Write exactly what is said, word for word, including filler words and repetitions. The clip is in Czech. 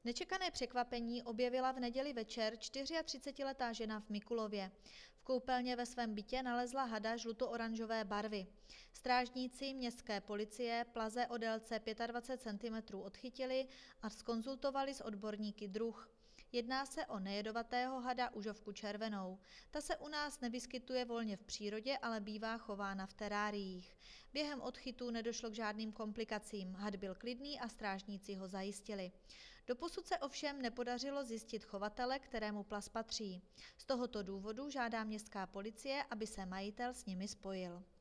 Nečekané překvapení objevila v neděli večer čtyřiatřicetiletá žena v Mikulově. V koupelně ve svém bytě nalezla hada žluto-oranžové barvy. Strážníci městské policie plaze o délce dvacet pět centimetrů odchytili a zkonzultovali s odborníky druh. Jedná se o nejedovatého hada užovku červenou. Ta se u nás nevyskytuje volně v přírodě, ale bývá chována v teráriích. Během odchytů nedošlo k žádným komplikacím. Had byl klidný a strážníci ho zajistili. Doposud se ovšem nepodařilo zjistit chovatele, kterému plas patří. Z tohoto důvodu žádá městská policie, aby se majitel s nimi spojil.